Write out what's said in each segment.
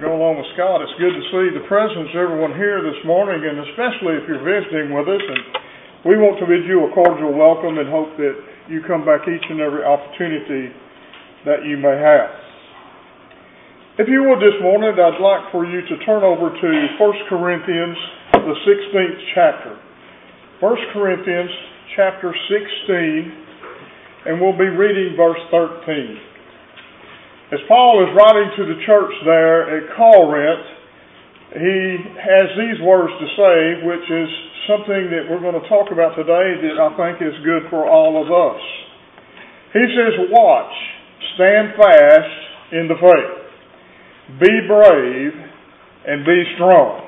go along with Scott. It's good to see the presence of everyone here this morning, and especially if you're visiting with us. And we want to bid you a cordial welcome and hope that you come back each and every opportunity that you may have. If you would this morning, I'd like for you to turn over to 1 Corinthians, the 16th chapter. 1 Corinthians chapter 16, and we'll be reading verse 13. As Paul is writing to the church there at Corinth, he has these words to say, which is something that we're going to talk about today that I think is good for all of us. He says, "Watch, stand fast in the faith. Be brave and be strong."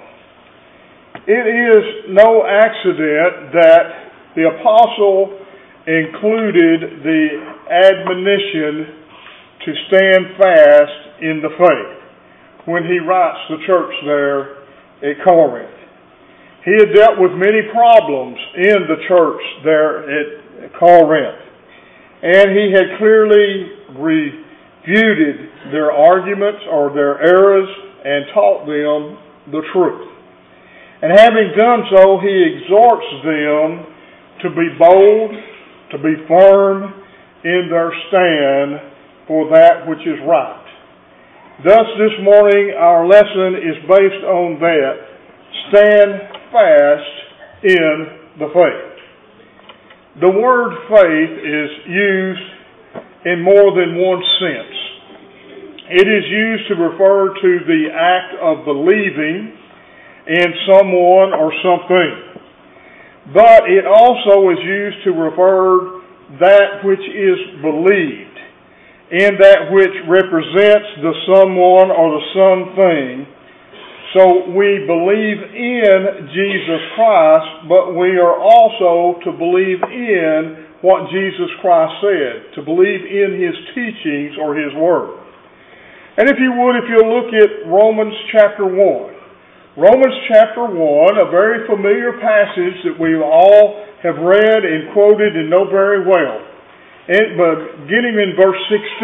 It is no accident that the apostle included the admonition to stand fast in the faith when he writes the church there at Corinth. He had dealt with many problems in the church there at Corinth, and he had clearly refuted their arguments or their errors and taught them the truth. And having done so, he exhorts them to be bold, to be firm in their stand for that which is right. Thus, this morning, our lesson is based on that. Stand fast in the faith. The word faith is used in more than one sense. It is used to refer to the act of believing in someone or something. But it also is used to refer that which is believed, in that which represents the someone or the something. So we believe in Jesus Christ, but we are also to believe in what Jesus Christ said, to believe in His teachings or His Word. And if you would, if you'll look at Romans chapter 1. Romans chapter 1, a very familiar passage that we all have read and quoted and know very well. But beginning in verse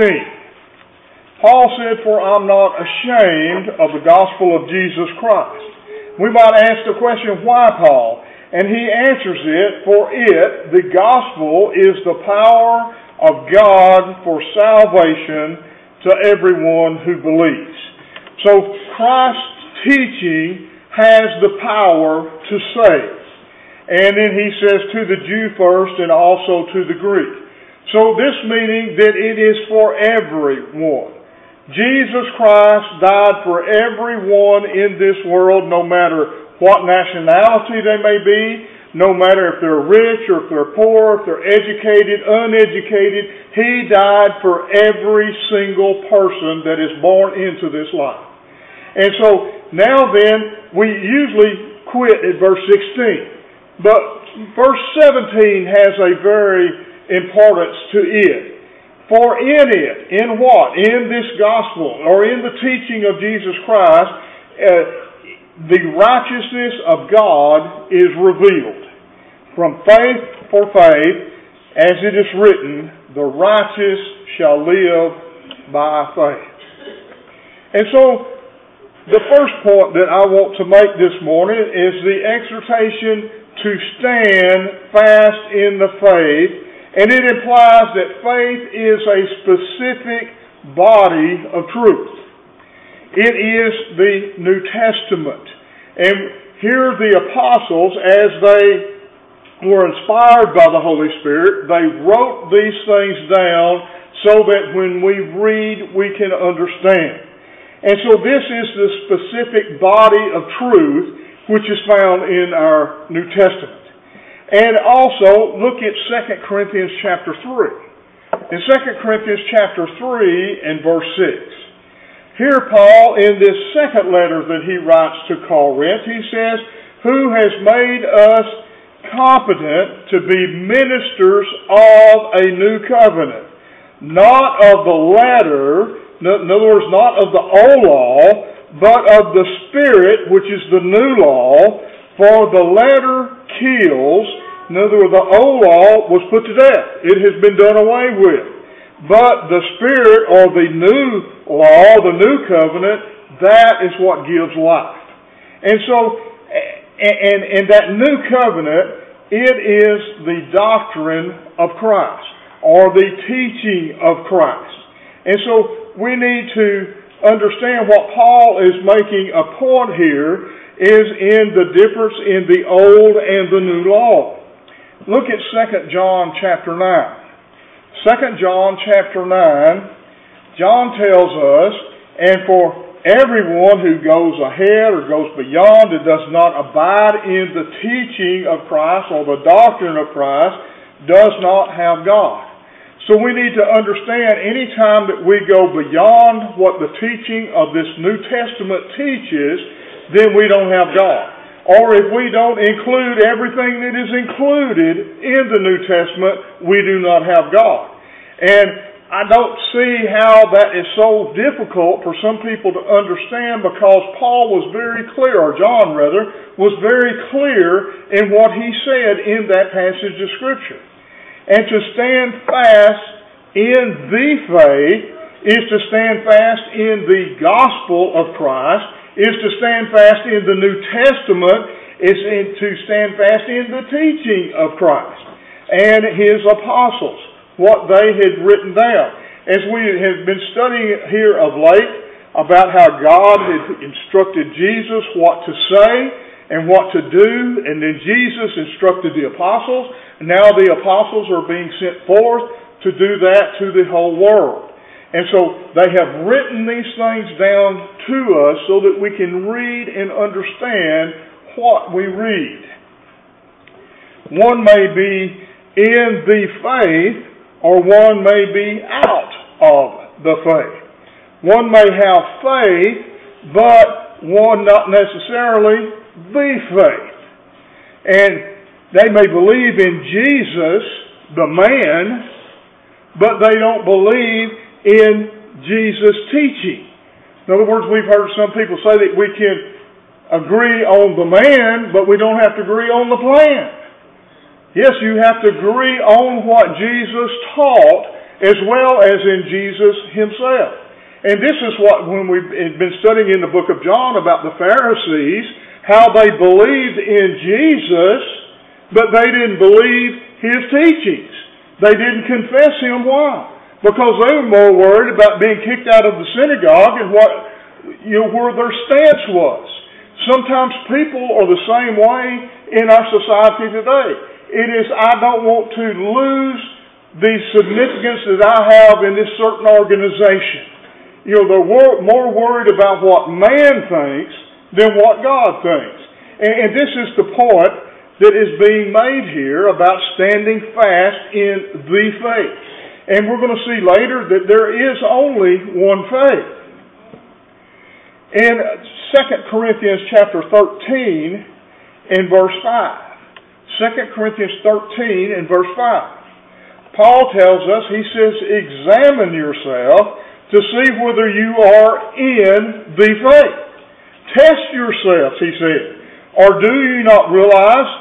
16, Paul said, "For I'm not ashamed of the gospel of Jesus Christ." We might ask the question, why, Paul? And he answers it, "For it, the gospel, is the power of God for salvation to everyone who believes." So Christ's teaching has the power to save. And then he says to the Jew first and also to the Greek. So this meaning that it is for everyone. Jesus Christ died for everyone in this world, no matter what nationality they may be, no matter if they're rich or if they're poor, if they're educated, uneducated. He died for every single person that is born into this life. And so now then, we usually quit at verse 16. But verse 17 has a very importance to it. For in it, in what? In this gospel, or in the teaching of Jesus Christ, the righteousness of God is revealed. From faith for faith, as it is written, the righteous shall live by faith. And so, the first point that I want to make this morning is the exhortation to stand fast in the faith. And it implies that faith is a specific body of truth. It is the New Testament. And here the apostles, as they were inspired by the Holy Spirit, they wrote these things down so that when we read, we can understand. And so this is the specific body of truth which is found in our New Testament. And also, look at 2 Corinthians chapter 3. In 2 Corinthians chapter 3 and verse 6. Here Paul, in this second letter that he writes to Corinth, he says, "Who has made us competent to be ministers of a new covenant, not of the latter," in other words, not of the old law, but of the Spirit, which is the new law. For the latter kills, in other words, the old law was put to death. It has been done away with. But the Spirit, or the new law, the new covenant, that is what gives life. And so, and that new covenant, it is the doctrine of Christ, or the teaching of Christ. And so we need to understand what Paul is making a point here is in the difference in the old and the new law. Look at 2 John chapter 9. 2 John chapter 9, John tells us, and for everyone who goes ahead or goes beyond and does not abide in the teaching of Christ or the doctrine of Christ does not have God. So we need to understand any time that we go beyond what the teaching of this New Testament teaches, then we don't have God. Or if we don't include everything that is included in the New Testament, we do not have God. And I don't see how that is so difficult for some people to understand, because Paul was very clear, or John rather, was very clear in what he said in that passage of Scripture. And to stand fast in the faith is to stand fast in the gospel of Christ, is to stand fast in the New Testament, is to stand fast in the teaching of Christ and His apostles, what they had written down. As we have been studying here of late about how God had instructed Jesus what to say and what to do, and then Jesus instructed the apostles, and now the apostles are being sent forth to do that to the whole world. And so they have written these things down to us so that we can read and understand what we read. One may be in the faith, or one may be out of the faith. One may have faith, but one not necessarily the faith. And they may believe in Jesus, the man, but they don't believe in Jesus' teaching. In other words, we've heard some people say that we can agree on the man, but we don't have to agree on the plan. Yes, you have to agree on what Jesus taught, as well as in Jesus Himself. And this is what, when we've been studying in the book of John about the Pharisees, how they believed in Jesus, but they didn't believe His teachings. They didn't confess Him. Why? Because they were more worried about being kicked out of the synagogue and where their stance was. Sometimes people are the same way in our society today. It is, I don't want to lose the significance that I have in this certain organization. They're more worried about what man thinks than what God thinks. And this is the point that is being made here about standing fast in the faith. And we're going to see later that there is only one faith. In 2 Corinthians chapter 13 and verse 5. 2 Corinthians 13 and verse 5. Paul tells us, he says, examine yourself to see whether you are in the faith. Test yourselves, he said. Or do you not realize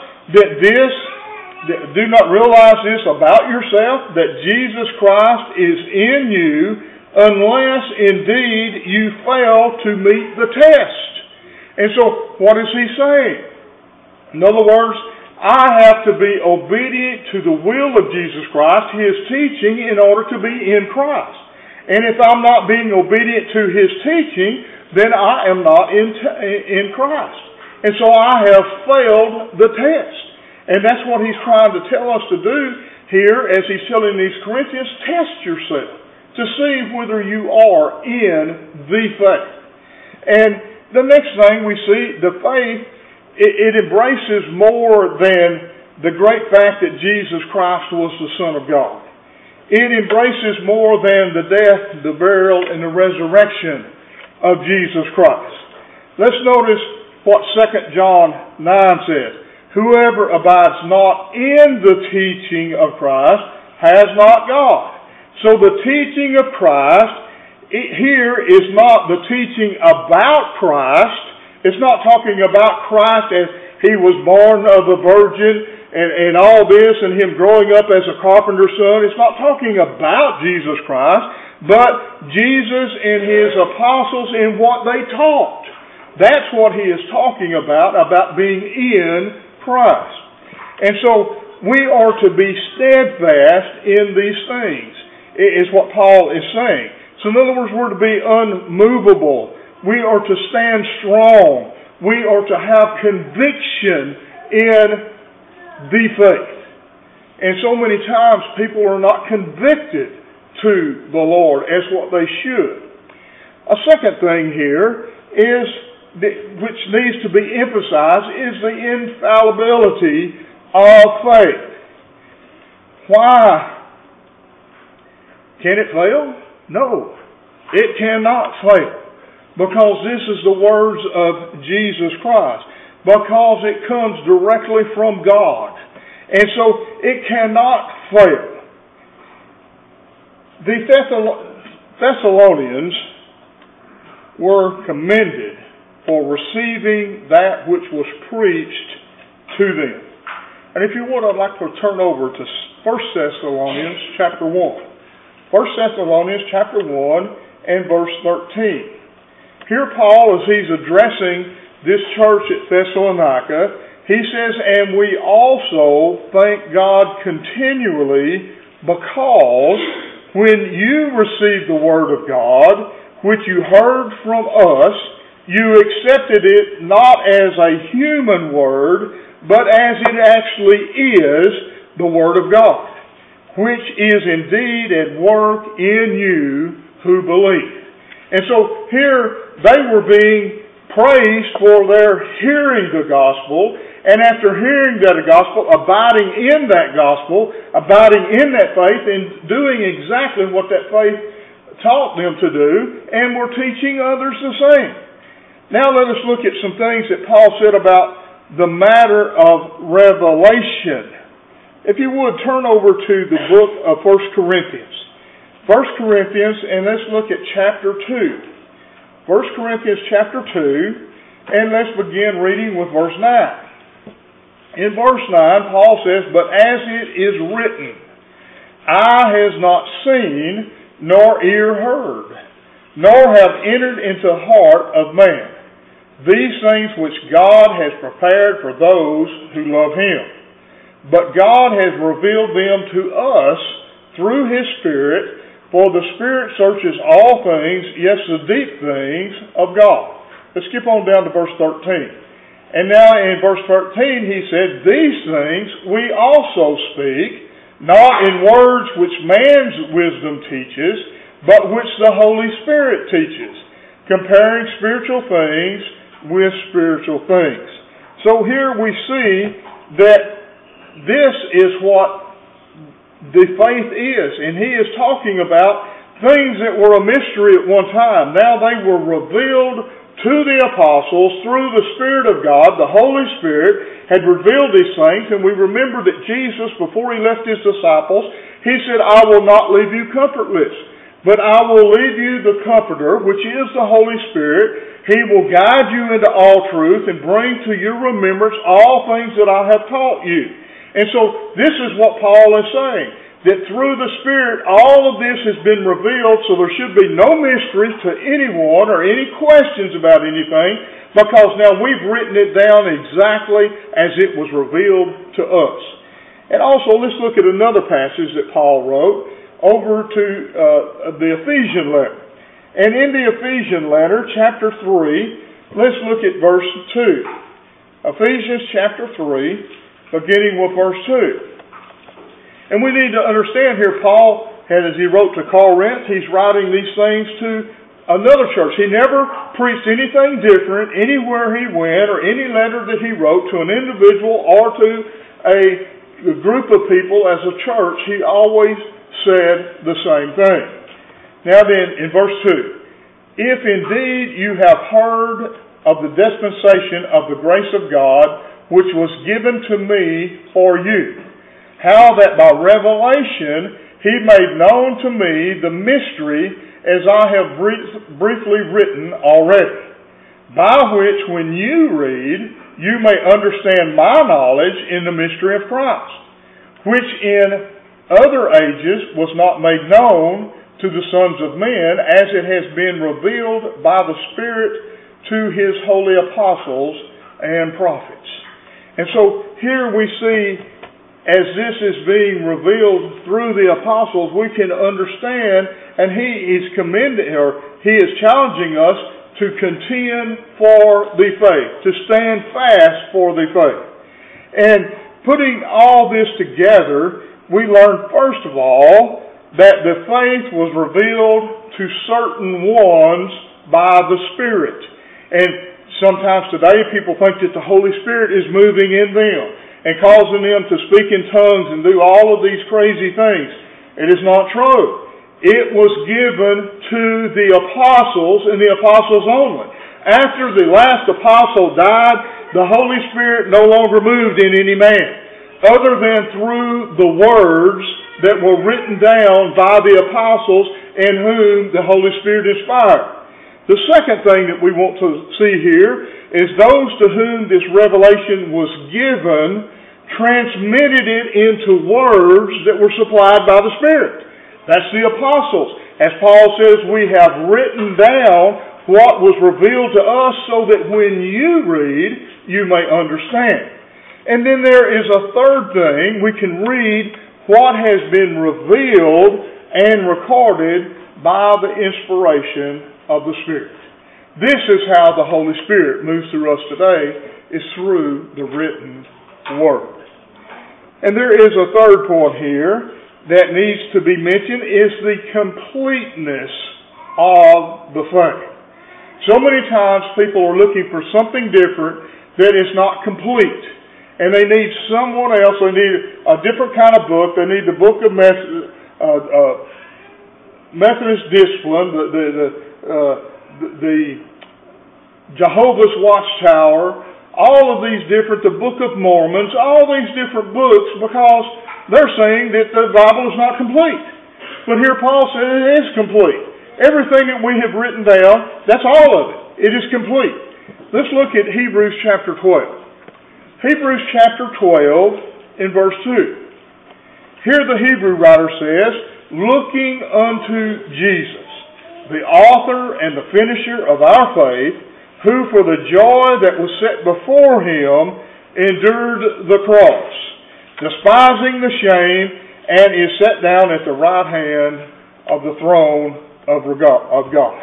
this about yourself, that Jesus Christ is in you, unless indeed you fail to meet the test. And so, what is he saying? In other words, I have to be obedient to the will of Jesus Christ, His teaching, in order to be in Christ. And if I'm not being obedient to His teaching, then I am not in Christ. And so I have failed the test. And that's what he's trying to tell us to do here as he's telling these Corinthians, test yourself to see whether you are in the faith. And the next thing we see, the faith, it embraces more than the great fact that Jesus Christ was the Son of God. It embraces more than the death, the burial, and the resurrection of Jesus Christ. Let's notice what 2 John 9 says. Whoever abides not in the teaching of Christ has not God. So the teaching of Christ here is not the teaching about Christ. It's not talking about Christ as He was born of a virgin and all this and Him growing up as a carpenter's son. It's not talking about Jesus Christ. but Jesus and His apostles in what they taught. That's what he is talking about being in Christ. And so we are to be steadfast in these things, is what Paul is saying. So in other words, we're to be unmovable. We are to stand strong. We are to have conviction in the faith. And so many times people are not convicted to the Lord as what they should. A second thing here is, which needs to be emphasized, is the infallibility of faith. Why? Can it fail? No, it cannot fail. Because this is the words of Jesus Christ. Because it comes directly from God. And so it cannot fail. The Thessalonians were commended for receiving that which was preached to them. And if you would, I'd like to turn over to 1 Thessalonians chapter 1. 1 Thessalonians chapter 1 and verse 13. Here Paul, as he's addressing this church at Thessalonica, he says, "And we also thank God continually, because when you received the word of God, which you heard from us, you accepted it not as a human word, but as it actually is, the word of God, which is indeed at work in you who believe." And so here they were being praised for their hearing the gospel, and after hearing that gospel, abiding in that gospel, abiding in that faith, and doing exactly what that faith taught them to do, and were teaching others the same. Now let us look at some things that Paul said about the matter of revelation. If you would, turn over to the book of 1 Corinthians. 1 Corinthians, and let's look at chapter 2. 1 Corinthians chapter 2, and let's begin reading with verse 9. In verse 9, Paul says, "But as it is written, eye has not seen, nor ear heard, nor have entered into the heart of man, these things which God has prepared for those who love Him. But God has revealed them to us through His Spirit, for the Spirit searches all things, yes, the deep things of God." Let's skip on down to verse 13. "And now in verse 13 he said, "These things we also speak, not in words which man's wisdom teaches, but which the Holy Spirit teaches, comparing spiritual things with spiritual things." So here we see that this is what the faith is. And he is talking about things that were a mystery at one time. Now they were revealed to the apostles through the Spirit of God. The Holy Spirit had revealed these things. And we remember that Jesus, before He left His disciples, He said, "I will not leave you comfortless, but I will leave you the Comforter, which is the Holy Spirit. He will guide you into all truth and bring to your remembrance all things that I have taught you." And so this is what Paul is saying, that through the Spirit all of this has been revealed, so there should be no mystery to anyone or any questions about anything, because now we've written it down exactly as it was revealed to us. And also let's look at another passage that Paul wrote over to the Ephesian letter. And in the Ephesian letter, chapter 3, let's look at verse 2. Ephesians chapter 3, beginning with verse 2. And we need to understand here, Paul, as he wrote to Corinth, he's writing these things to another church. He never preached anything different anywhere he went, or any letter that he wrote to an individual or to a group of people as a church. He always said the same thing. Now then, in verse 2, "If indeed you have heard of the dispensation of the grace of God, which was given to me for you, how that by revelation He made known to me the mystery, as I have briefly written already, by which when you read, you may understand my knowledge in the mystery of Christ, which in other ages was not made known to the sons of men, as it has been revealed by the Spirit to His holy apostles and prophets. And so here we see, as this is being revealed through the apostles, we can understand, and he is challenging us to contend for the faith, to stand fast for the faith. And putting all this together, we learn first of all that the faith was revealed to certain ones by the Spirit. And sometimes today people think that the Holy Spirit is moving in them and causing them to speak in tongues and do all of these crazy things. It is not true. It was given to the apostles and the apostles only. After the last apostle died, the Holy Spirit no longer moved in any man, other than through the words that were written down by the apostles in whom the Holy Spirit inspired. The second thing that we want to see here is those to whom this revelation was given transmitted it into words that were supplied by the Spirit. That's the apostles. As Paul says, we have written down what was revealed to us so that when you read, you may understand. And then there is a third thing. We can read what has been revealed and recorded by the inspiration of the Spirit. This is how the Holy Spirit moves through us today, is through the written Word. And there is a third point here that needs to be mentioned, is the completeness of the faith. So many times people are looking for something different that is not complete. And they need someone else, they need a different kind of book, they need the book of Methodist Discipline, the Jehovah's Watchtower, all of these different, the Book of Mormons, all these different books, because they're saying that the Bible is not complete. But here Paul says it is complete. Everything that we have written down, that's all of it. It is complete. Let's look at Hebrews chapter 12. Hebrews chapter 12 in verse 2. Here the Hebrew writer says, looking unto Jesus, the author and the finisher of our faith, who for the joy that was set before him endured the cross, despising the shame, and is set down at the right hand of the throne of God.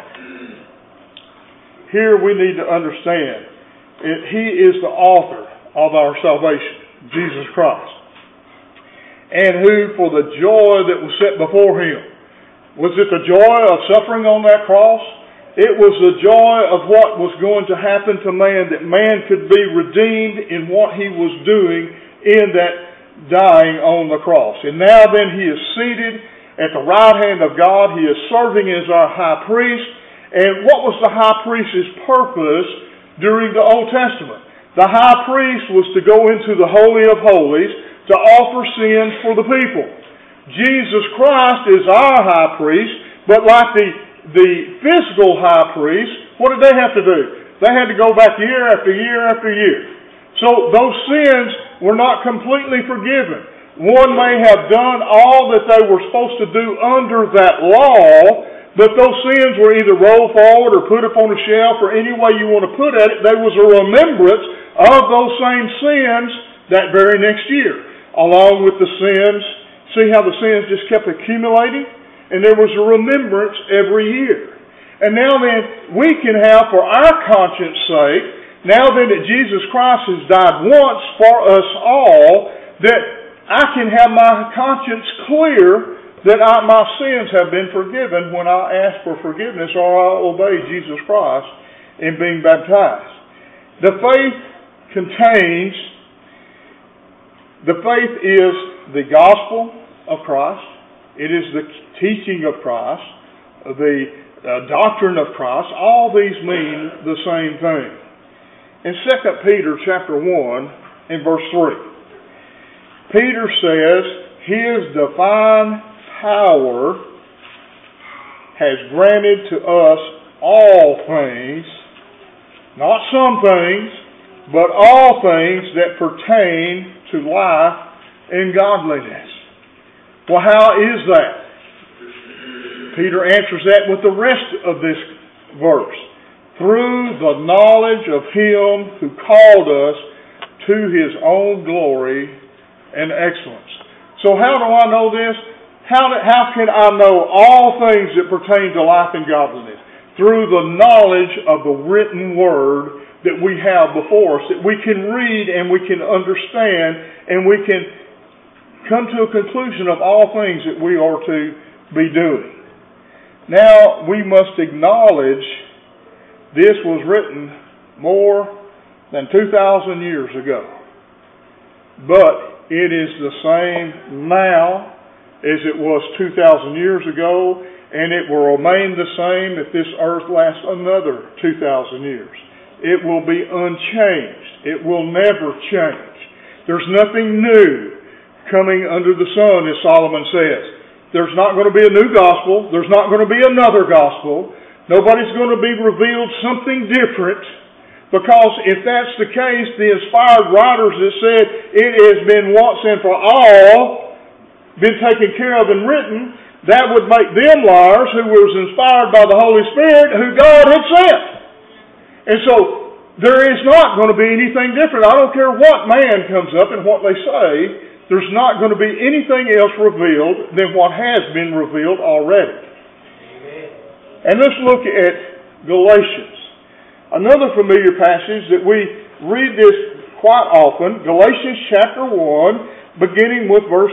Here we need to understand that He is the author of our salvation, Jesus Christ, and who for the joy that was set before Him. Was it the joy of suffering on that cross? It was the joy of what was going to happen to man, that man could be redeemed in what he was doing in that dying on the cross. And now then he is seated at the right hand of God. He is serving as our high priest. And what was the high priest's purpose during the Old Testament? The high priest was to go into the Holy of Holies to offer sins for the people. Jesus Christ is our high priest, but like the physical high priest, what did they have to do? They had to go back year after year after year. So those sins were not completely forgiven. One may have done all that they were supposed to do under that law, but those sins were either rolled forward or put up on a shelf, or any way you want to put at it. There was a remembrance of those same sins that very next year, along with the sins. See how the sins just kept accumulating? And there was a remembrance every year. And now then, we can have, for our conscience sake, now then that Jesus Christ has died once for us all, that I can have my conscience clear that my sins have been forgiven when I ask for forgiveness or I obey Jesus Christ in being baptized. The faith is the gospel of Christ. It is the teaching of Christ, the doctrine of Christ. All these mean the same thing. In 2 Peter chapter 1, in verse 3, Peter says, His divine power has granted to us all things, not some things, but all things that pertain to life and godliness. Well, how is that? Peter answers that with the rest of this verse. Through the knowledge of Him who called us to His own glory and excellence. So how do I know this? How can I know all things that pertain to life and godliness? Through the knowledge of the written Word that we have before us, that we can read and we can understand and we can come to a conclusion of all things that we are to be doing. Now, we must acknowledge this was written more than 2,000 years ago. But it is the same now as it was 2,000 years ago, and it will remain the same if this earth lasts another 2,000 years. It will be unchanged. It will never change. There's nothing new coming under the sun, as Solomon says. There's not going to be a new gospel. There's not going to be another gospel. Nobody's going to be revealed something different, because if that's the case, the inspired writers that said it has been once and for all been taken care of and written, that would make them liars who was inspired by the Holy Spirit who God had sent. And so there is not going to be anything different. I don't care what man comes up and what they say, there's not going to be anything else revealed than what has been revealed already. Amen. And let's look at Galatians. Another familiar passage that we read this quite often, Galatians chapter 1, beginning with verse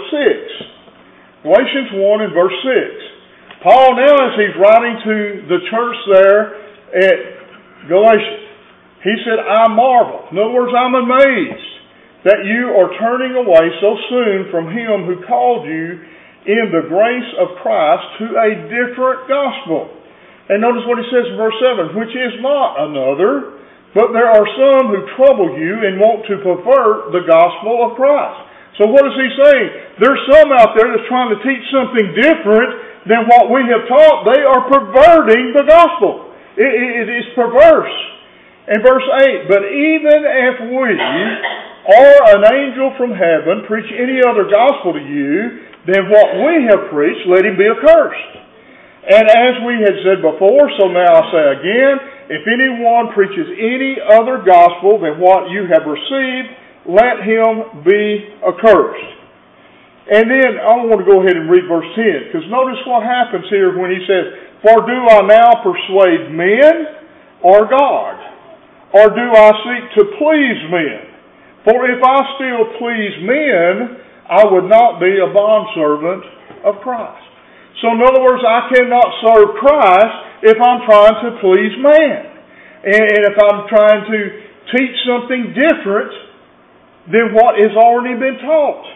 6. Galatians 1 and verse 6. Paul, now as he's writing to the church there at Galatia, he said, I marvel. In other words, I'm amazed that you are turning away so soon from Him who called you in the grace of Christ to a different gospel. And notice what he says in verse 7, which is not another, but there are some who trouble you and want to pervert the gospel of Christ. So what is he saying? There's some out there that's trying to teach something different than what we have taught. They are perverting the gospel. It is perverse. And verse 8, but even if we or an angel from heaven preach any other gospel to you than what we have preached, let him be accursed. And as we had said before, so now I say again, if anyone preaches any other gospel than what you have received, let him be accursed. And then I want to go ahead and read verse 10, because notice what happens here when he says, for do I now persuade men or God? Or do I seek to please men? For if I still please men, I would not be a bondservant of Christ. So in other words, I cannot serve Christ if I'm trying to please man. And if I'm trying to teach something different than what has already been taught.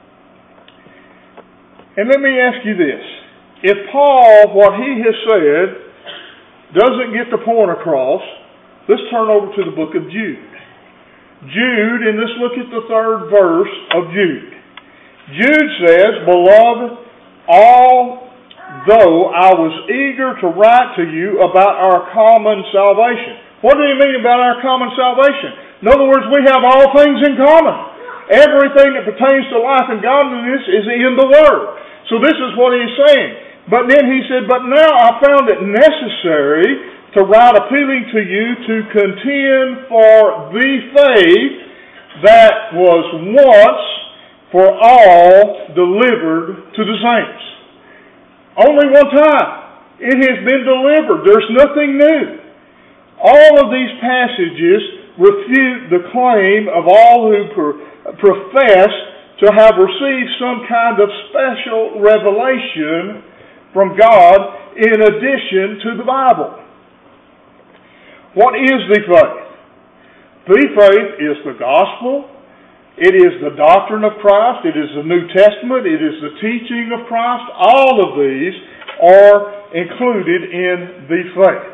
And let me ask you this. If Paul, what he has said, doesn't get the point across, let's turn over to the book of Jude. Jude, and let's look at the 3rd verse of Jude. Jude says, beloved, although I was eager to write to you about our common salvation. What do you mean about our common salvation? In other words, we have all things in common. Everything that pertains to life and godliness is in the Word. So this is what he's saying. But then he said, but now I found it necessary to write appealing to you to contend for the faith that was once for all delivered to the saints. Only one time. It has been delivered. There's nothing new. All of these passages refute the claim of all who profess to have received some kind of special revelation from God in addition to the Bible. What is the faith? The faith is the gospel. It is the doctrine of Christ. It is the New Testament. It is the teaching of Christ. All of these are included in the faith.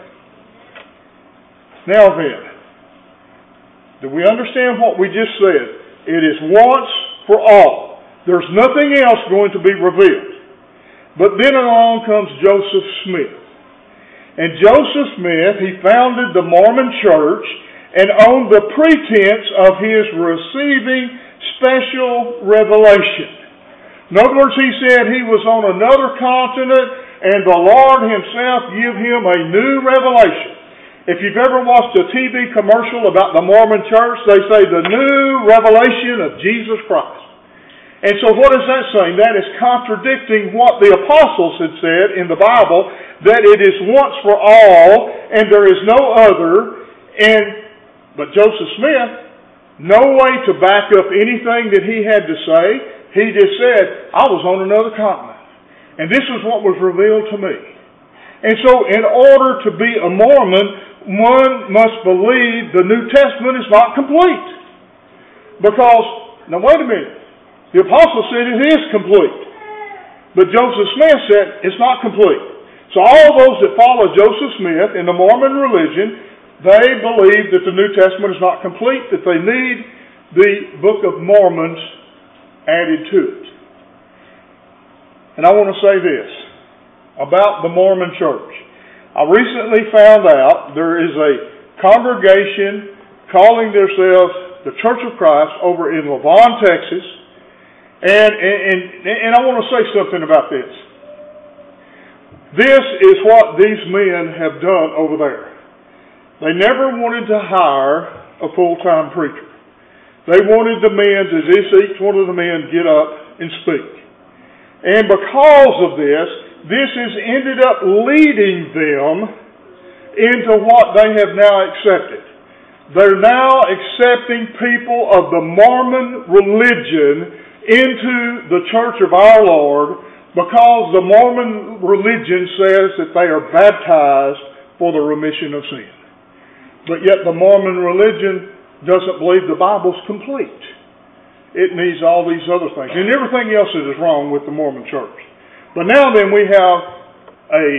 Now then, do we understand what we just said? It is once for all. There's nothing else going to be revealed. But then along comes Joseph Smith. And Joseph Smith, he founded the Mormon Church, and on the pretense of his receiving special revelation. In other words, he said he was on another continent and the Lord Himself give him a new revelation. If you've ever watched a TV commercial about the Mormon church, they say the new revelation of Jesus Christ. And so what is that saying? That is contradicting what the apostles had said in the Bible, that it is once for all, and there is no other. But Joseph Smith, no way to back up anything that he had to say. He just said, I was on another continent, and this is what was revealed to me. And so in order to be a Mormon, one must believe the New Testament is not complete. Because, now wait a minute, the apostle said it is complete. But Joseph Smith said it's not complete. So all those that follow Joseph Smith in the Mormon religion, they believe that the New Testament is not complete, that they need the Book of Mormon added to it. And I want to say this about the Mormon church. I recently found out there is a congregation calling themselves the Church of Christ over in Lavon, Texas. And I want to say something about this. This is what these men have done over there. They never wanted to hire a full-time preacher. They wanted the men to just each one of the men get up and speak. And because of this has ended up leading them into what they have now accepted. They're now accepting people of the Mormon religion into the Church of our Lord because the Mormon religion says that they are baptized for the remission of sin. But yet the Mormon religion doesn't believe the Bible's complete. It needs all these other things. And everything else that is wrong with the Mormon church. But now then we have a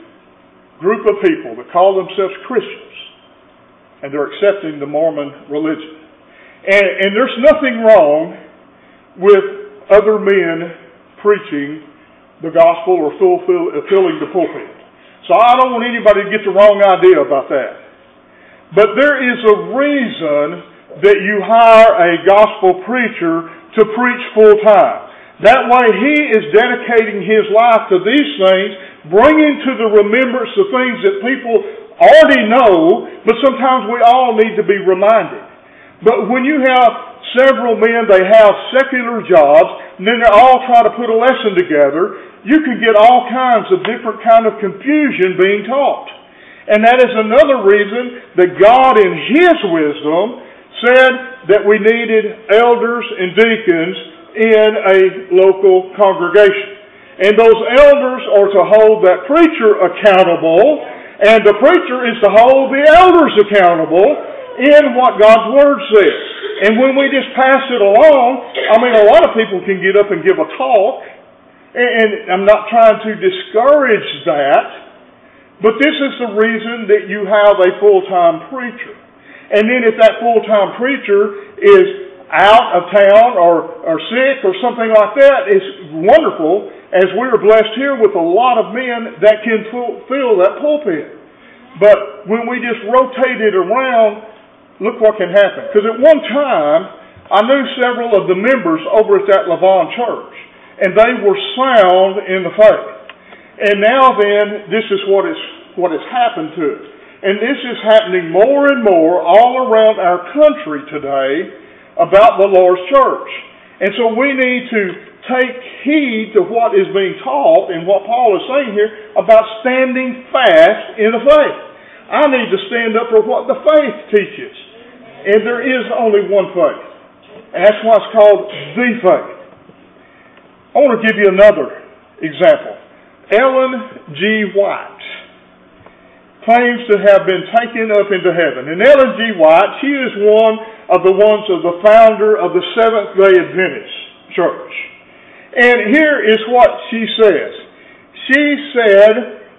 group of people that call themselves Christians. And they're accepting the Mormon religion. And there's nothing wrong with other men preaching the gospel or filling the pulpit. So I don't want anybody to get the wrong idea about that. But there is a reason that you hire a gospel preacher to preach full time. That way he is dedicating his life to these things, bringing to the remembrance the things that people already know, but sometimes we all need to be reminded. But when you have several men, they have secular jobs, and then they all try to put a lesson together, you can get all kinds of different kind of confusion being taught. And that is another reason that God in His wisdom said that we needed elders and deacons in a local congregation. And those elders are to hold that preacher accountable, and the preacher is to hold the elders accountable in what God's Word says. And when we just pass it along, a lot of people can get up and give a talk, and I'm not trying to discourage that, but this is the reason that you have a full-time preacher. And then if that full-time preacher is out of town or sick or something like that, it's wonderful, as we are blessed here with a lot of men that can fill that pulpit. But when we just rotate it around, look what can happen. Because at one time, I knew several of the members over at that Lavon church, and they were sound in the faith. And now then, this is what has happened to it. And this is happening more and more all around our country today about the Lord's church. And so we need to take heed to what is being taught and what Paul is saying here about standing fast in the faith. I need to stand up for what the faith teaches. And there is only one faith. And that's why it's called the faith. I want to give you another example. Ellen G. White claims to have been taken up into heaven. And Ellen G. White, she is one of the founder of the Seventh-day Adventist Church. And here is what she says. She said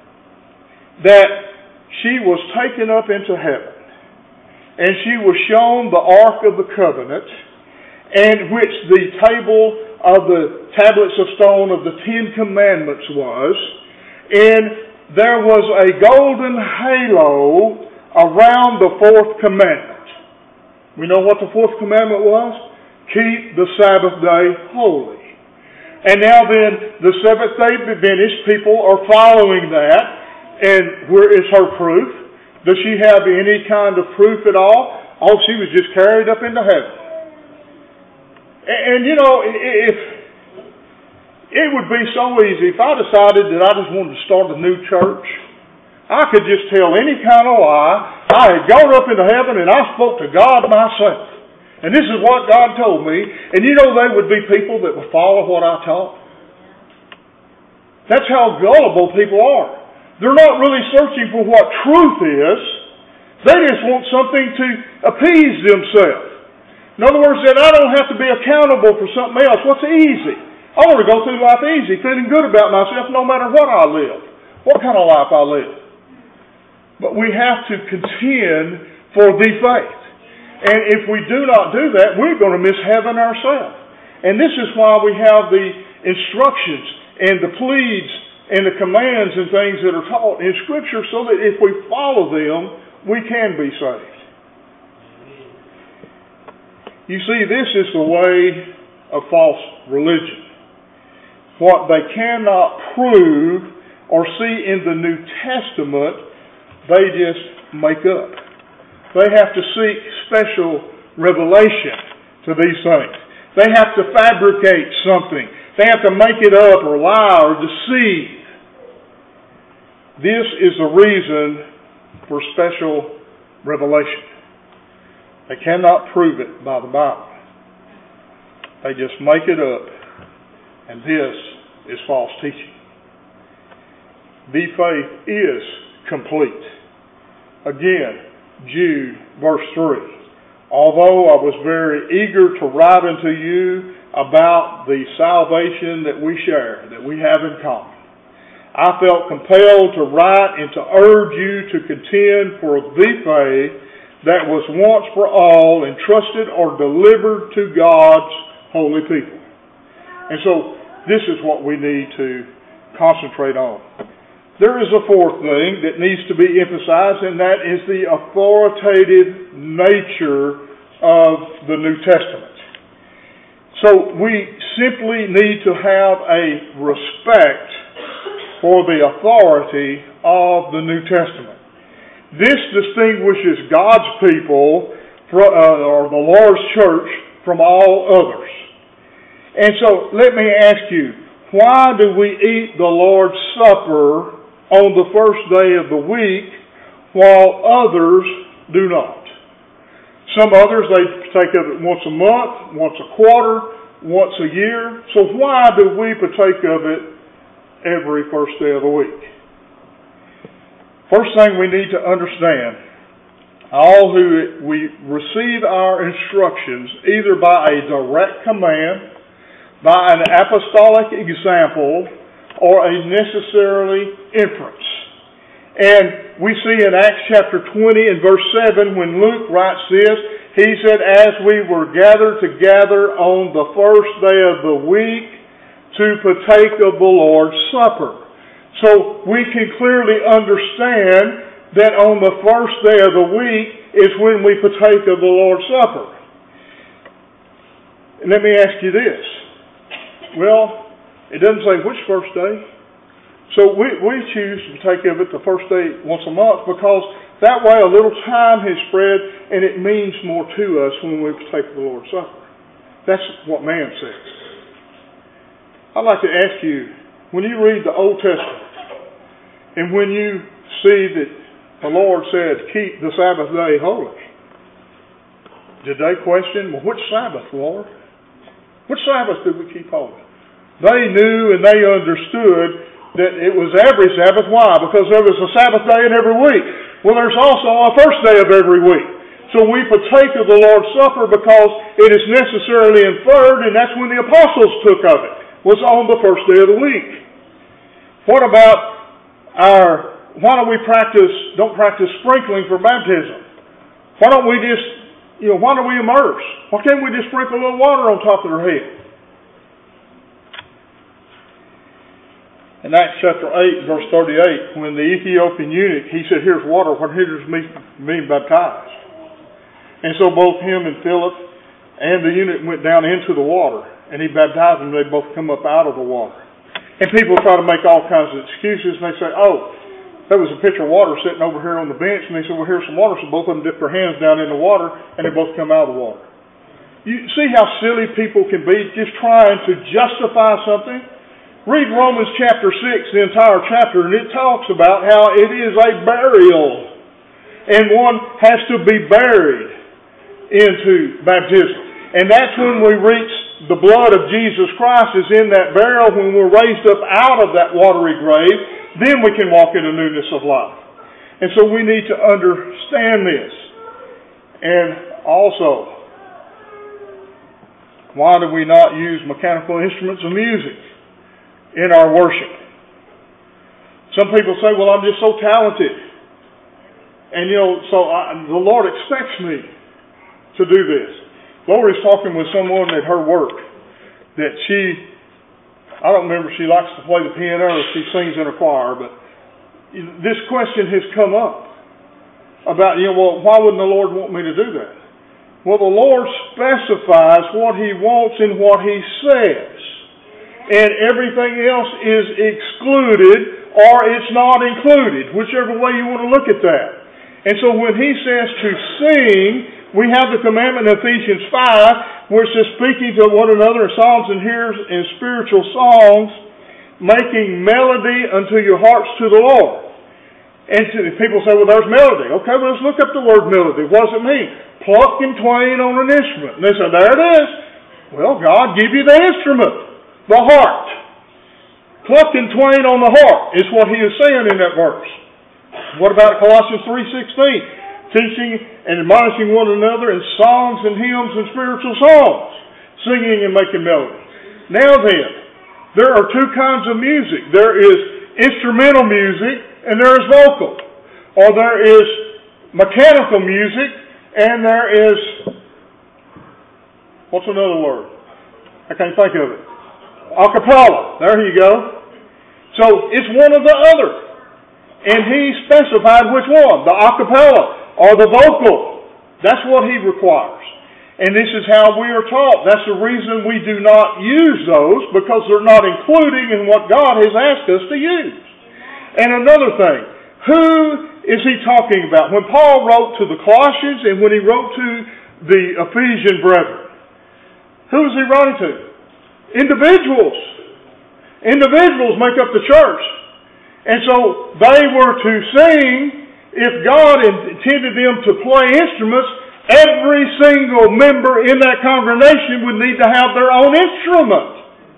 that she was taken up into heaven, and she was shown the Ark of the Covenant, and which the table of the tablets of stone of the Ten Commandments was, and there was a golden halo around the fourth commandment. We know what the fourth commandment was? Keep the Sabbath day holy. And now then, the Seventh-day Adventist people are following that. And where is her proof? Does she have any kind of proof at all? Oh, she was just carried up into heaven. And you know, if it would be so easy if I decided that I just wanted to start a new church, I could just tell any kind of lie. I had gone up into heaven and I spoke to God myself. And this is what God told me. And you know, there would be people that would follow what I taught. That's how gullible people are. They're not really searching for what truth is. They just want something to appease themselves. In other words, that I don't have to be accountable for something else. What's easy? I want to go through life easy, feeling good about myself no matter what I live, what kind of life I live. But we have to contend for the faith. And if we do not do that, we're going to miss heaven ourselves. And this is why we have the instructions and the pleads and the commands and things that are taught in Scripture, so that if we follow them, we can be saved. You see, this is the way of false religion. What they cannot prove or see in the New Testament, they just make up. They have to seek special revelation to these things. They have to fabricate something. They have to make it up or lie or deceive. This is the reason for special revelation. They cannot prove it by the Bible. They just make it up. And this is false teaching. The faith is complete. Again, Jude, verse 3. Although I was very eager to write unto you about the salvation that we share, that we have in common, I felt compelled to write and to urge you to contend for the faith that was once for all entrusted or delivered to God's holy people. And so, this is what we need to concentrate on. There is a fourth thing that needs to be emphasized, and that is the authoritative nature of the New Testament. So we simply need to have a respect for the authority of the New Testament. This distinguishes God's people or the Lord's church from all others. And so let me ask you, why do we eat the Lord's Supper on the first day of the week, while others do not? Some others, they partake of it once a month, once a quarter, once a year. So why do we partake of it every first day of the week? First thing we need to understand, all who we receive our instructions either by a direct command, by an apostolic example, or a necessarily inference. And we see in Acts chapter 20 and verse 7 when Luke writes this, he said, as we were gathered together on the first day of the week to partake of the Lord's Supper. So we can clearly understand that on the first day of the week is when we partake of the Lord's Supper. And let me ask you this. Well, it doesn't say which first day. So we choose to take of it the first day once a month because that way a little time has spread and it means more to us when we take the Lord's Supper. That's what man says. I'd like to ask you, when you read the Old Testament and when you see that the Lord said, keep the Sabbath day holy, did they question, well, which Sabbath, Lord? Which Sabbath did we keep holy? They knew and they understood that it was every Sabbath. Why? Because there was a Sabbath day in every week. Well, there's also a first day of every week. So we partake of the Lord's Supper because it is necessarily inferred, and that's when the apostles took of it, was on the first day of the week. What about why don't we don't practice sprinkling for baptism? Why don't we why don't we immerse? Why can't we just sprinkle a little water on top of their head? In Acts chapter 8, verse 38, when the Ethiopian eunuch, he said, here's water, what hinders me from being baptized? And so both him and Philip and the eunuch went down into the water. and he baptized them, they both come up out of the water. And people try to make all kinds of excuses, and they say, oh, there was a pitcher of water sitting over here on the bench, and they said, well, here's some water, so both of them dip their hands down in the water, and they both come out of the water. You see how silly people can be, just trying to justify something? Read Romans chapter 6, the entire chapter, and it talks about how it is a burial. And one has to be buried into baptism. And that's when we reach the blood of Jesus Christ is in that burial, when we're raised up out of that watery grave, then we can walk in the newness of life. And so we need to understand this. And also, why do we not use mechanical instruments of music in our worship? Some people say, well, I'm just so talented. And, the Lord expects me to do this. Lori's talking with someone at her work that I don't remember if she likes to play the piano or if she sings in a choir, but this question has come up about, well, why wouldn't the Lord want me to do that? Well, the Lord specifies what He wants in what He says. And everything else is excluded or it's not included, whichever way you want to look at that. And so when He says to sing, we have the commandment in Ephesians 5, where it says, speaking to one another in psalms and hymns and spiritual songs, making melody unto your hearts to the Lord. And people say, well, there's melody. Okay, well, let's look up the word melody. What does it mean? Pluck and twain on an instrument. And they say, there it is. Well, God give you the instrument, the heart. Pluck and twain on the heart is what He is saying in that verse. What about Colossians 3:16? Teaching and admonishing one another in songs and hymns and spiritual songs, singing and making melody. Now then, there are two kinds of music. There is instrumental music and there is vocal. Or there is mechanical music and there is, what's another word? I can't think of it. A cappella. There you go. So it's one or the other. And He specified which one, the a cappella or the vocal. That's what He requires. And this is how we are taught. That's the reason we do not use those, because they're not including in what God has asked us to use. And another thing, who is He talking about? When Paul wrote to the Colossians and when he wrote to the Ephesian brethren, who is he writing to? Individuals. Individuals make up the church. And so they were to sing. If God intended them to play instruments, every single member in that congregation would need to have their own instrument.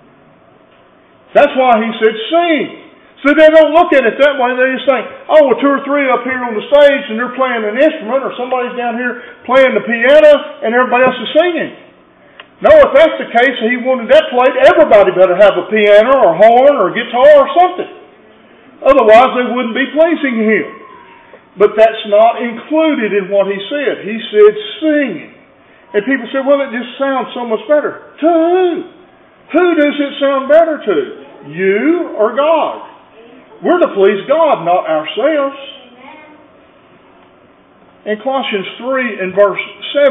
That's why He said sing. So they don't look at it that way. They just think, oh, well, two or three up here on the stage and they're playing an instrument, or somebody's down here playing the piano and everybody else is singing. No, if that's the case, He wanted that played, everybody better have a piano or horn or guitar or something. Otherwise, they wouldn't be pleasing Him. But that's not included in what He said. He said singing. And people say, well, it just sounds so much better. To who? Who does it sound better to? You or God? We're to please God, not ourselves. In Colossians 3 and verse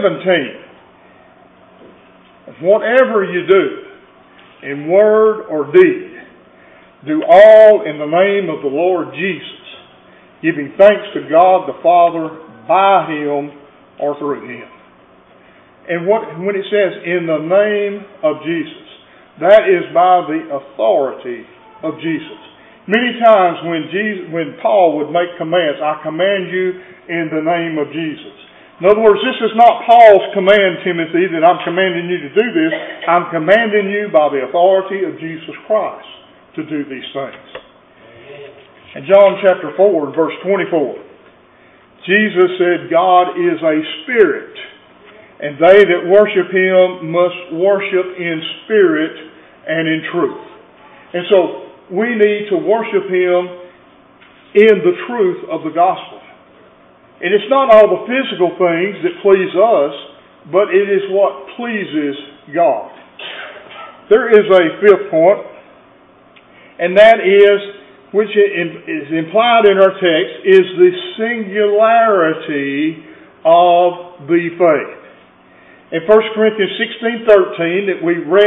17, whatever you do, in word or deed, do all in the name of the Lord Jesus, giving thanks to God the Father by Him or through Him. And when it says in the name of Jesus, that is by the authority of Jesus. Many times when Paul would make commands, I command you in the name of Jesus. In other words, this is not Paul's command, Timothy, that I'm commanding you to do this. I'm commanding you by the authority of Jesus Christ to do these things. In John chapter 4, verse 24, Jesus said, God is a spirit, and they that worship Him must worship in spirit and in truth. And so we need to worship Him in the truth of the gospel. And it's not all the physical things that please us, but it is what pleases God. There is a fifth point, and that is, which is implied in our text, is the singularity of the faith. In 1 Corinthians 16:13 that we read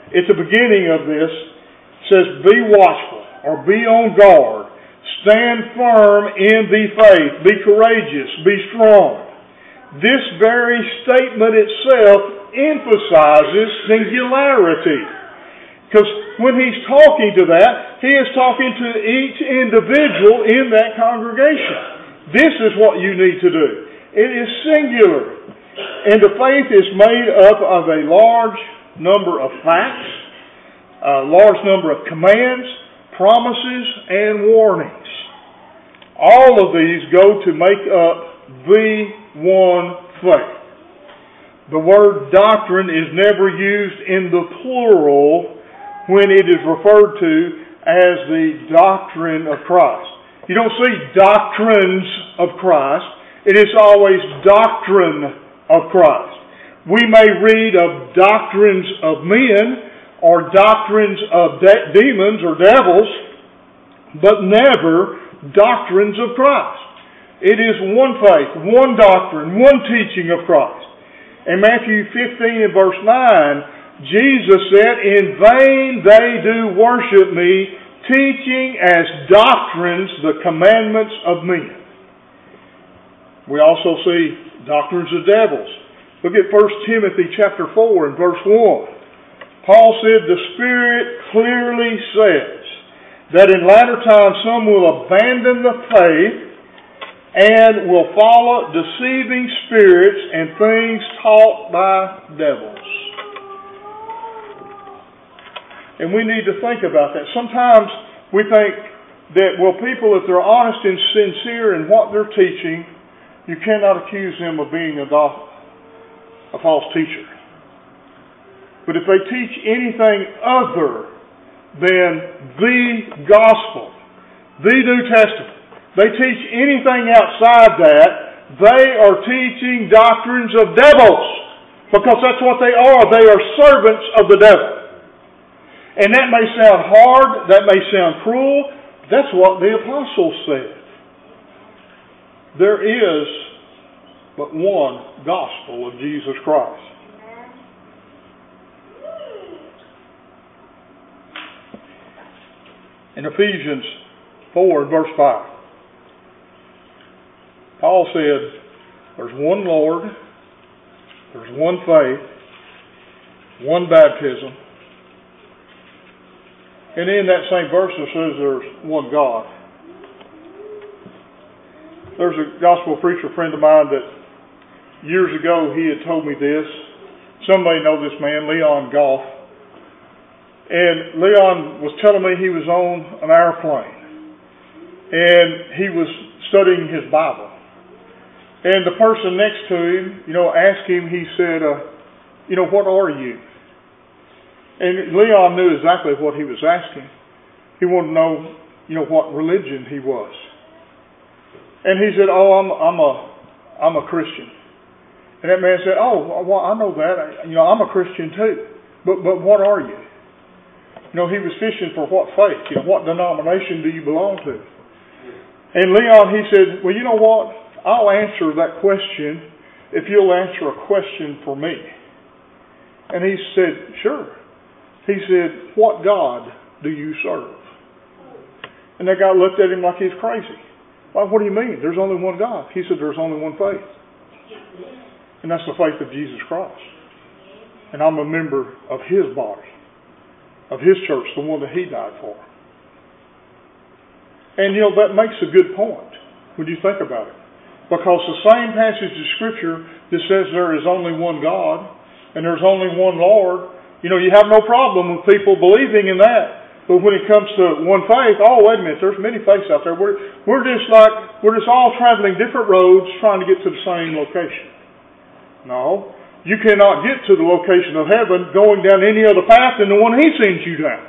at the beginning of this, says, be watchful, or be on guard. Stand firm in the faith. Be courageous. Be strong. This very statement itself emphasizes singularity. Because when he's talking to that, he is talking to each individual in that congregation. This is what you need to do. It is singular. And the faith is made up of a large number of facts, a large number of commands, promises, and warnings. All of these go to make up the one faith. The word doctrine is never used in the plural when it is referred to as the doctrine of Christ. You don't see doctrines of Christ. It is always doctrine of Christ. We may read of doctrines of men or doctrines of demons or devils, but never doctrines of Christ. It is one faith, one doctrine, one teaching of Christ. In Matthew 15 and verse 9, Jesus said, in vain they do worship me, teaching as doctrines the commandments of men. We also see doctrines of devils. Look at 1 Timothy chapter 4 and verse 1. Paul said, the Spirit clearly says that in latter times some will abandon the faith and will follow deceiving spirits and things taught by devils. And we need to think about that. Sometimes we think that, well, people, if they're honest and sincere in what they're teaching, you cannot accuse them of being a false teacher. But if they teach anything other than the gospel, the New Testament, they teach anything outside that, they are teaching doctrines of devils. Because that's what they are. They are servants of the devil. And that may sound hard, that may sound cruel. That's what the apostles said. There is but one gospel of Jesus Christ. In Ephesians 4 and verse 5, Paul said, there's one Lord, there's one faith, one baptism, and in that same verse it says there's one God. There's a gospel preacher friend of mine that years ago he had told me this. Some may know this man, Leon Goff. And Leon was telling me he was on an airplane. And he was studying his Bible. And the person next to him, asked him, he said, what are you? And Leon knew exactly what he was asking. He wanted to know, what religion he was. And he said, I'm a Christian. And that man said, well, I know that. I'm a Christian too. But what are you? He was fishing for what faith? What denomination do you belong to? And Leon, he said, well, you know what? I'll answer that question if you'll answer a question for me. And he said, sure. He said, what God do you serve? And that guy looked at him like he's crazy. Well, what do you mean? There's only one God. He said, there's only one faith. And that's the faith of Jesus Christ. And I'm a member of His body, of His church, the one that He died for. And that makes a good point when you think about it. Because the same passage of Scripture that says there is only one God and there's only one Lord, you have no problem with people believing in that. But when it comes to one faith, wait a minute, there's many faiths out there. We're just all traveling different roads trying to get to the same location. No, you cannot get to the location of heaven going down any other path than the one He sends you down.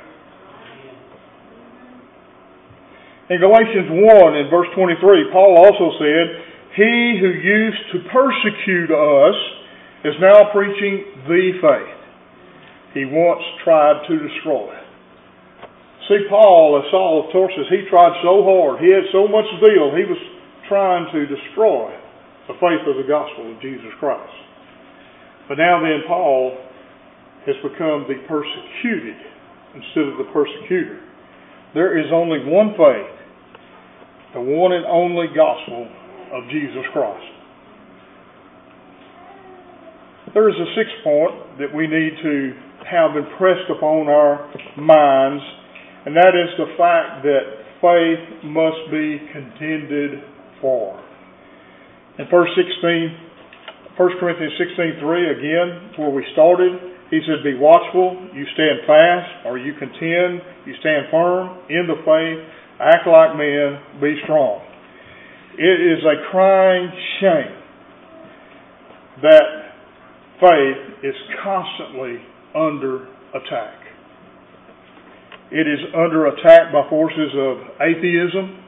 In Galatians 1 in verse 23, Paul also said, he who used to persecute us is now preaching the faith he once tried to destroy. See, Paul, as Saul of Tarsus, he tried so hard. He had so much zeal. He was trying to destroy the faith of the gospel of Jesus Christ. But now then, Paul, has become the persecuted instead of the persecutor. There is only one faith, the one and only gospel of Jesus Christ. There is a sixth point that we need to have impressed upon our minds, and that is the fact that faith must be contended for. In 1 Corinthians 16:3, again, where we started, he said, be watchful, you stand fast, or you contend, you stand firm in the faith, act like men, be strong. It is a crying shame that faith is constantly under attack. It is under attack by forces of atheism,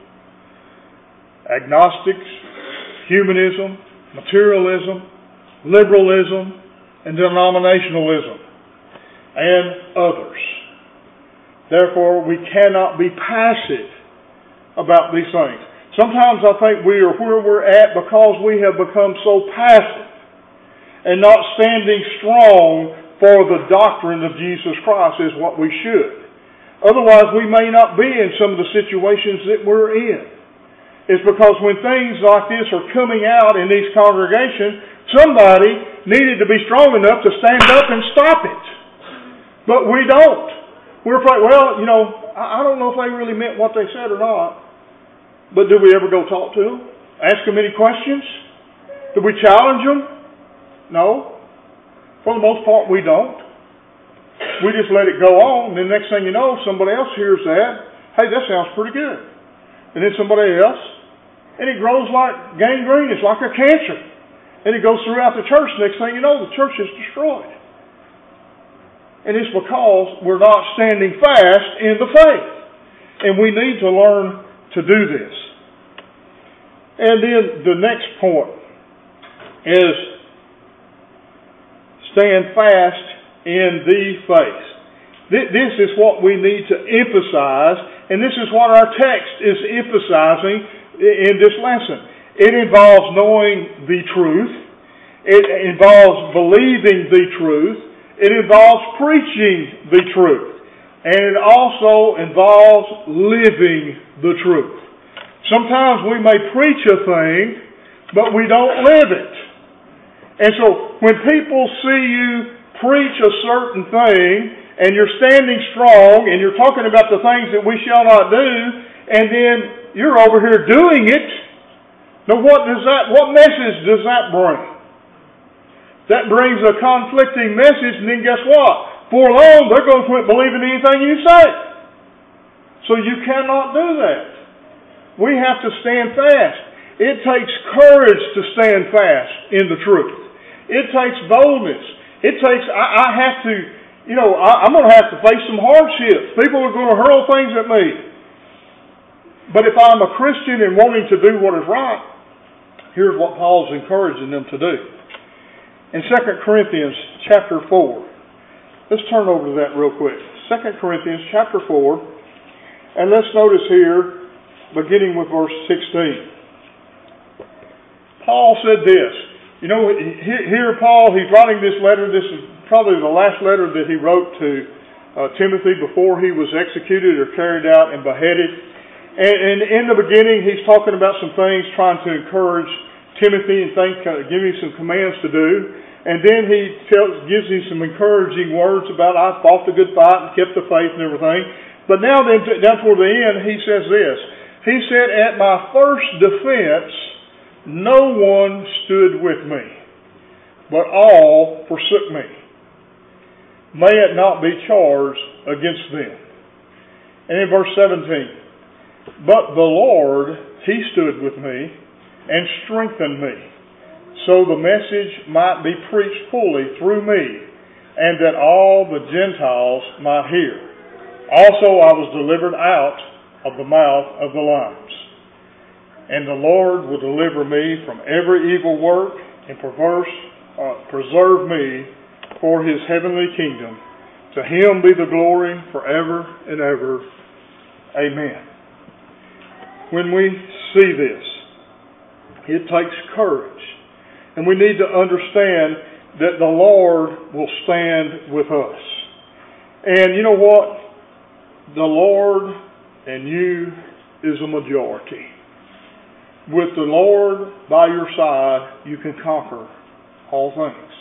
agnostics, humanism, materialism, liberalism, and denominationalism, and others. Therefore, we cannot be passive about these things. Sometimes I think we are where we're at because we have become so passive and not standing strong for the doctrine of Jesus Christ is what we should. Otherwise, we may not be in some of the situations that we're in. It's because when things like this are coming out in these congregations, somebody needed to be strong enough to stand up and stop it. But we don't. We're afraid, I don't know if they really meant what they said or not. But do we ever go talk to them? Ask them any questions? Do we challenge them? No. For the most part, we don't. We just let it go on, and the next thing you know, somebody else hears that. Hey, that sounds pretty good. And then somebody else. And it grows like gangrene. It's like a cancer. And it goes throughout the church. Next thing you know, the church is destroyed. And it's because we're not standing fast in the faith. And we need to learn to do this. And then the next point is stand fast in the faith. This is what we need to emphasize, and this is what our text is emphasizing in this lesson. It involves knowing the truth. It involves believing the truth. It involves preaching the truth. And it also involves living the truth. Sometimes we may preach a thing, but we don't live it. And so when people see you preach a certain thing, and you're standing strong, and you're talking about the things that we shall not do, and then you're over here doing it, now what message does that bring? That brings a conflicting message, and then guess what? For long, they're going to quit believing anything you say. So you cannot do that. We have to stand fast. It takes courage to stand fast in the truth. It takes boldness. It takes, I'm going to have to face some hardships. People are going to hurl things at me. But if I'm a Christian and wanting to do what is right, here's what Paul's encouraging them to do. In 2 Corinthians chapter 4, let's turn over to that real quick. 2 Corinthians chapter 4, and let's notice here, beginning with verse 16. Paul said this. Here Paul, he's writing this letter. This is probably the last letter that he wrote to Timothy before he was executed or carried out and beheaded. And in the beginning, he's talking about some things, trying to encourage Timothy and give him some commands to do. And then he gives him some encouraging words about, I fought the good fight and kept the faith and everything. But now then, down toward the end, he says this. He said, at my first defense, no one stood with me, but all forsook me. May it not be charged against them. And in verse 17, but the Lord, He stood with me and strengthened me, so the message might be preached fully through me, and that all the Gentiles might hear. Also I was delivered out of the mouth of the lions. And the Lord will deliver me from every evil work and preserve me for His heavenly kingdom. To Him be the glory forever and ever. Amen. When we see this, it takes courage. And we need to understand that the Lord will stand with us. And you know what? The Lord and you is a majority. With the Lord by your side, you can conquer all things.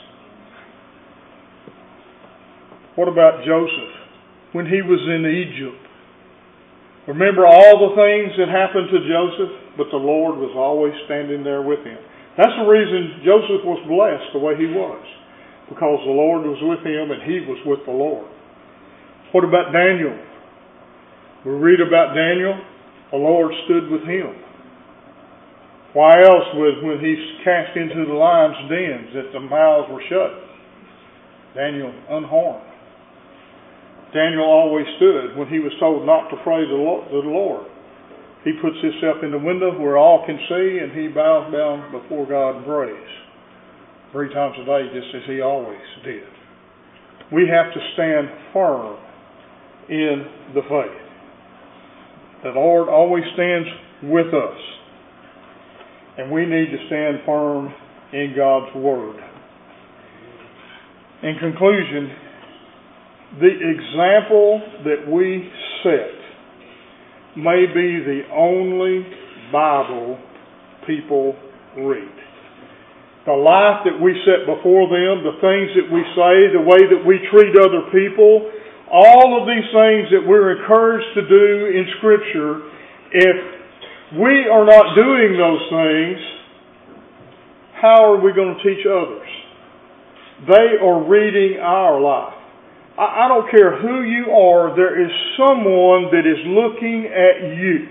What about Joseph when he was in Egypt? Remember all the things that happened to Joseph, but the Lord was always standing there with him. That's the reason Joseph was blessed the way he was, because the Lord was with him and he was with the Lord. What about Daniel? We read about Daniel, the Lord stood with him. Why else would, when he's cast into the lion's dens, that the mouths were shut? Daniel unharmed. Daniel always stood when he was told not to pray to the Lord. He puts himself in the window where all can see, and he bows down before God and prays 3 times a day, just as he always did. We have to stand firm in the faith. The Lord always stands with us, and we need to stand firm in God's Word. In conclusion, the example that we set may be the only Bible people read. The life that we set before them, the things that we say, the way that we treat other people, all of these things that we're encouraged to do in Scripture, if we are not doing those things, how are we going to teach others? They are reading our life. I don't care who you are, there is someone that is looking at you.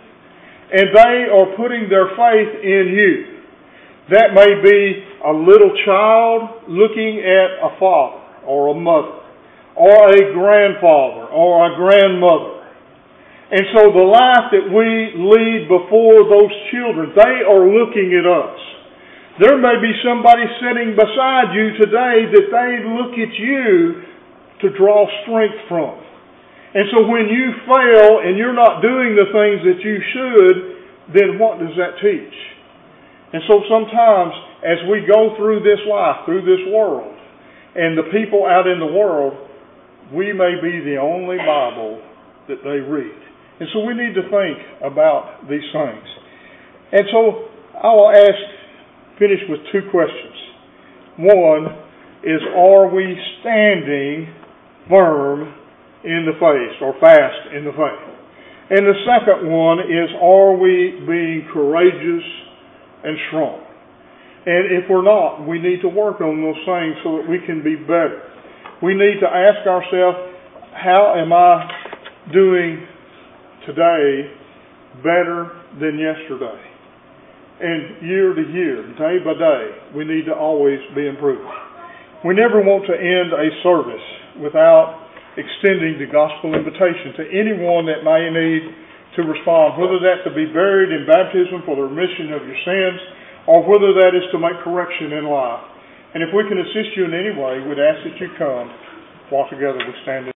And they are putting their faith in you. That may be a little child looking at a father or a mother, or a grandfather or a grandmother. And so the life that we lead before those children, they are looking at us. There may be somebody sitting beside you today that they look at you to draw strength from. And so when you fail and you're not doing the things that you should, then what does that teach? And so sometimes as we go through this life, through this world, and the people out in the world, we may be the only Bible that they read. And so we need to think about these things. And so I will finish with 2 questions. One is, are we standing firm in the faith, or fast in the faith? And the second one is, are we being courageous and strong? And if we're not, we need to work on those things so that we can be better. We need to ask ourselves, how am I doing today better than yesterday? And year to year, day by day, we need to always be improving. We never want to end a service without extending the gospel invitation to anyone that may need to respond, whether that to be buried in baptism for the remission of your sins, or whether that is to make correction in life. And if we can assist you in any way, we'd ask that you come while together we stand.